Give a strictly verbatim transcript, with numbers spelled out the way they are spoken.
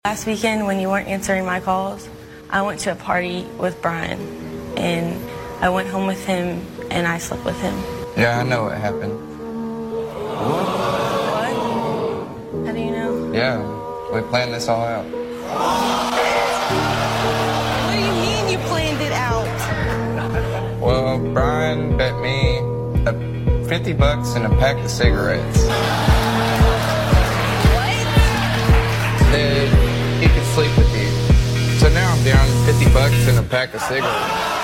Last weekend, when you weren't answering my calls, I went to a party with Brian, and I went home with him, and I slept with him. Yeah, I know what happened. What? How do you know? Yeah, we planned this all out. What do you mean you planned it out? Well, Brian bet me a fifty bucks and a pack of cigarettes. What? That he could sleep with you. So now I'm down fifty bucks and a pack of cigarettes.